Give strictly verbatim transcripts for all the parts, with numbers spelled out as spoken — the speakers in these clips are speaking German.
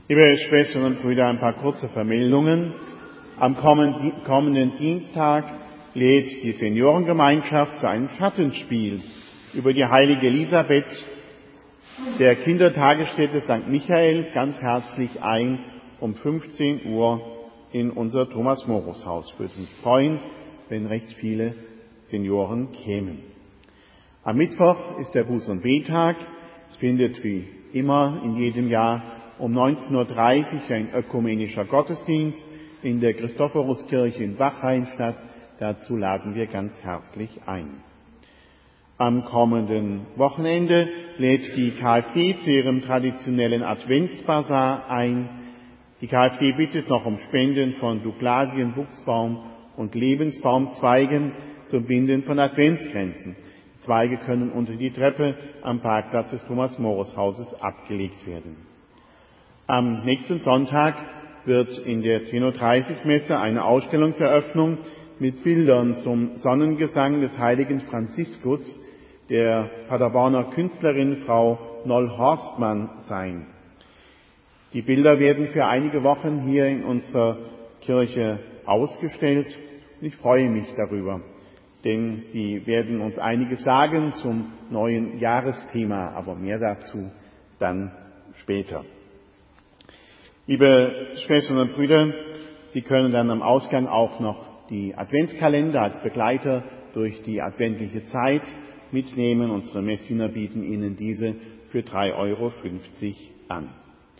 Liebe Schwestern und Brüder, ein paar kurze Vermeldungen. Am kommenden Dienstag lädt die Seniorengemeinschaft zu einem Schattenspiel über die heilige Elisabeth der Kindertagesstätte Sankt Michael ganz herzlich ein um fünfzehn Uhr in unser Thomas-Morus-Haus. Würde mich freuen, wenn recht viele Senioren kämen. Am Mittwoch ist der Buß- und Bettag. Es findet wie immer in jedem Jahr um neunzehn Uhr dreißig ein ökumenischer Gottesdienst in der Christophoruskirche in Bachrhein statt. Dazu laden wir ganz herzlich ein. Am kommenden Wochenende lädt die KfD zu ihrem traditionellen Adventsbasar ein. Die KfD bittet noch um Spenden von Douglasien, Buchsbaum und Lebensbaumzweigen zum Binden von Adventskränzen. Die Zweige können unter die Treppe am Parkplatz des Thomas-Morus-Hauses abgelegt werden. Am nächsten Sonntag wird in der zehn Uhr dreißig Messe eine Ausstellungseröffnung mit Bildern zum Sonnengesang des heiligen Franziskus der Paderborner Künstlerin Frau Noll-Horstmann sein. Die Bilder werden für einige Wochen hier in unserer Kirche ausgestellt und ich freue mich darüber, denn sie werden uns einiges sagen zum neuen Jahresthema, aber mehr dazu dann später. Liebe Schwestern und Brüder, Sie können dann am Ausgang auch noch die Adventskalender als Begleiter durch die adventliche Zeit mitnehmen. Unsere Messdiener bieten Ihnen diese für drei Euro fünfzig an.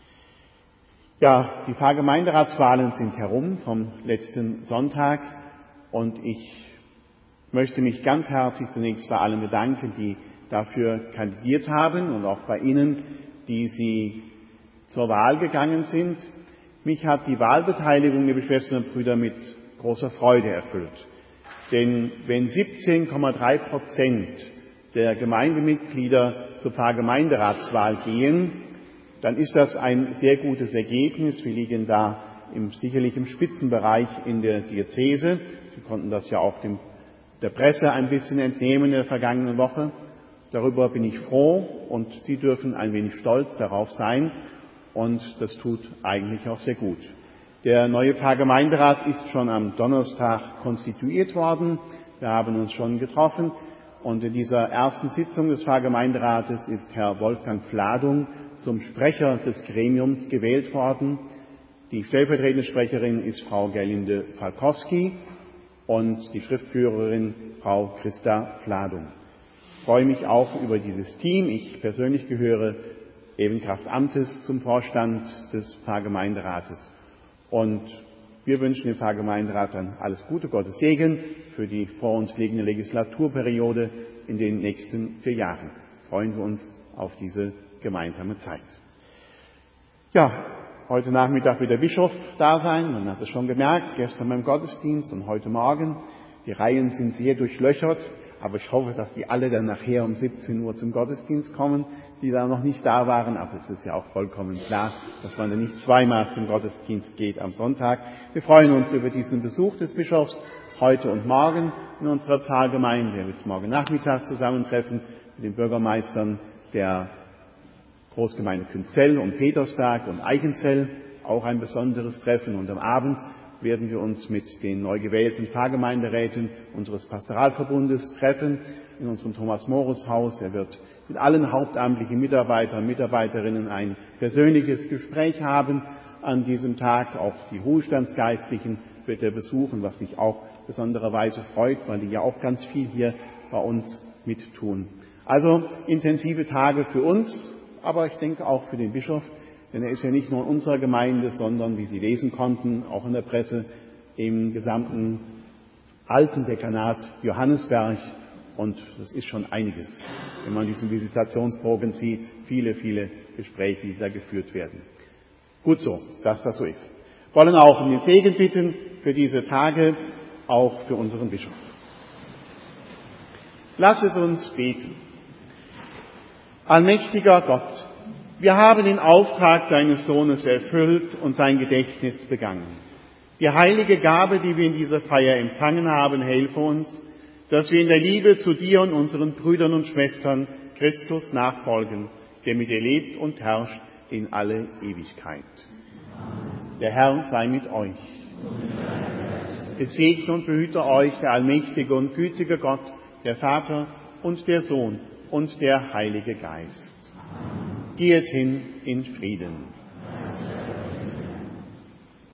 Ja, die Pfarrgemeinderatswahlen sind herum vom letzten Sonntag und ich möchte mich ganz herzlich zunächst bei allen bedanken, die dafür kandidiert haben und auch bei Ihnen, die Sie zur Wahl gegangen sind. Mich hat die Wahlbeteiligung, liebe Schwestern und Brüder, mit großer Freude erfüllt. Denn wenn siebzehn Komma drei Prozent der Gemeindemitglieder zur Pfarrgemeinderatswahl gehen, dann ist das ein sehr gutes Ergebnis. Wir liegen da im, sicherlich im Spitzenbereich in der Diözese. Sie konnten das ja auch dem, der Presse ein bisschen entnehmen in der vergangenen Woche. Darüber bin ich froh und Sie dürfen ein wenig stolz darauf sein. Und das tut eigentlich auch sehr gut. Der neue Pfarrgemeinderat ist schon am Donnerstag konstituiert worden. Wir haben uns schon getroffen. Und in dieser ersten Sitzung des Pfarrgemeinderates ist Herr Wolfgang Fladung zum Sprecher des Gremiums gewählt worden. Die stellvertretende Sprecherin ist Frau Gerlinde Falkowski und die Schriftführerin Frau Christa Fladung. Ich freue mich auch über dieses Team. Ich persönlich gehöre eben Kraft Amtes zum Vorstand des Pfarrgemeinderates. Und wir wünschen dem Pfarrgemeinderat dann alles Gute, Gottes Segen für die vor uns liegende Legislaturperiode in den nächsten vier Jahren. Freuen wir uns auf diese gemeinsame Zeit. Ja, heute Nachmittag wird der Bischof da sein. Man hat es schon gemerkt, gestern beim Gottesdienst und heute Morgen. Die Reihen sind sehr durchlöchert, aber ich hoffe, dass die alle dann nachher um siebzehn Uhr zum Gottesdienst kommen, die da noch nicht da waren. Aber es ist ja auch vollkommen klar, dass man dann nicht zweimal zum Gottesdienst geht am Sonntag. Wir freuen uns über diesen Besuch des Bischofs heute und morgen in unserer Pfarrgemeinde. Er wird morgen Nachmittag zusammentreffen mit den Bürgermeistern der Großgemeinde Künzell und Petersberg und Eichenzell. Auch ein besonderes Treffen. Und am Abend werden wir uns mit den neu gewählten Pfarrgemeinderäten unseres Pastoralverbundes treffen in unserem Thomas-Morus-Haus. Er wird mit allen hauptamtlichen Mitarbeitern und Mitarbeiterinnen ein persönliches Gespräch haben an diesem Tag. Auch die Ruhestandsgeistlichen wird er besuchen, was mich auch besondererweise freut, weil die ja auch ganz viel hier bei uns mittun. Also intensive Tage für uns, aber ich denke auch für den Bischof, denn er ist ja nicht nur in unserer Gemeinde, sondern, wie Sie lesen konnten, auch in der Presse, im gesamten alten Dekanat Johannisberg. Und das ist schon einiges, wenn man diesen Visitationsbogen sieht. Viele, viele Gespräche, die da geführt werden. Gut so, dass das so ist. Wir wollen auch um den Segen bitten für diese Tage, auch für unseren Bischof. Lasset uns beten. Allmächtiger Gott, wir haben den Auftrag deines Sohnes erfüllt und sein Gedächtnis begangen. Die heilige Gabe, die wir in dieser Feier empfangen haben, helfe uns, dass wir in der Liebe zu dir und unseren Brüdern und Schwestern Christus nachfolgen, der mit dir lebt und herrscht in alle Ewigkeit. Der Herr sei mit euch. Es segne und behüte euch der allmächtige und gütige Gott, der Vater und der Sohn und der Heilige Geist. Geht hin in Frieden.